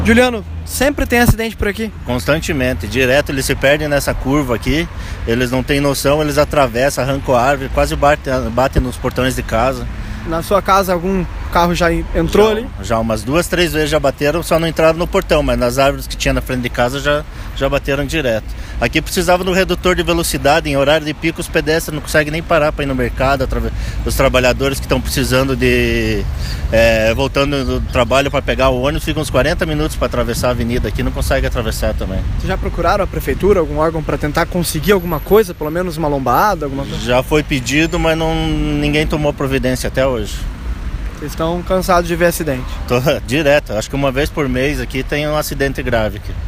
Juliano, sempre tem acidente por aqui? Constantemente, direto eles se perdem nessa curva aqui, eles não têm noção, eles atravessam, arrancam a árvore, quase batem nos portões de casa. Na sua casa algum carro já entrou ali? Já umas 2, 3 vezes já bateram, só não entraram no portão, mas nas árvores que tinha na frente de casa já bateram direto. Aqui precisava do redutor de velocidade, em horário de pico os pedestres não conseguem nem parar para ir no mercado, os trabalhadores que estão precisando de... voltando do trabalho para pegar o ônibus, ficam uns 40 minutos para atravessar a avenida aqui, não conseguem atravessar também. Vocês já procuraram a prefeitura, algum órgão para tentar conseguir alguma coisa, pelo menos uma lombada, alguma coisa? Já foi pedido, mas ninguém tomou providência até hoje. Vocês estão cansados de ver acidente? Tô direto, acho que uma vez por mês aqui tem um acidente grave aqui.